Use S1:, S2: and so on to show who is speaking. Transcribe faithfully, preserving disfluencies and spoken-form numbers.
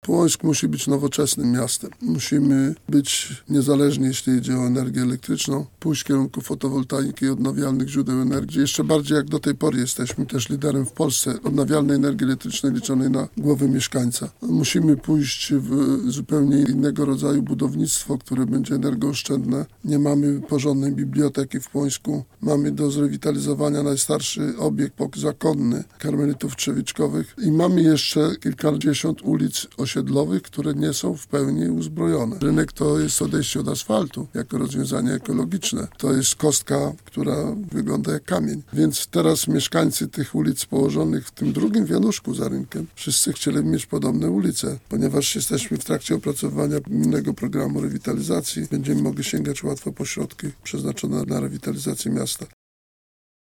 S1: Płońsk musi być nowoczesnym miastem. Musimy być niezależni, jeśli idzie o energię elektryczną, pójść w kierunku fotowoltaiki i odnawialnych źródeł energii. Jeszcze bardziej jak do tej pory jesteśmy też liderem w Polsce odnawialnej energii elektrycznej liczonej na głowę mieszkańca. Musimy pójść w zupełnie innego rodzaju budownictwo, które będzie energooszczędne. Nie mamy porządnej biblioteki w Płońsku. Mamy do zrewitalizowania najstarszy obiekt zakonny karmelitów trzewiczkowych i mamy jeszcze kilkadziesiąt ulic osiedlowych, które nie są w pełni uzbrojone. Rynek to jest odejście od asfaltu jako rozwiązanie ekologiczne. To jest kostka, która wygląda jak kamień. Więc teraz mieszkańcy tych ulic położonych w tym drugim wianuszku za rynkiem, wszyscy chcieli mieć podobne ulice. Ponieważ jesteśmy w trakcie opracowywania innego programu rewitalizacji, będziemy mogli sięgać łatwo po środki przeznaczone na rewitalizację miasta.